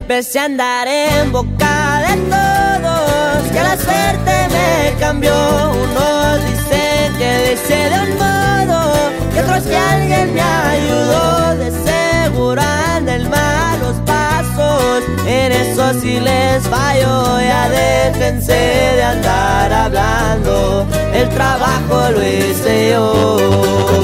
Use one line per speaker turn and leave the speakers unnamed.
empecé a andar en boca de todos, que la suerte me cambió. Unos dicen que hice de un modo, y otros que alguien me ayudó. De seguro anda en malos pasos, en eso sí les fallo. Ya déjense de andar hablando, el trabajo lo hice yo.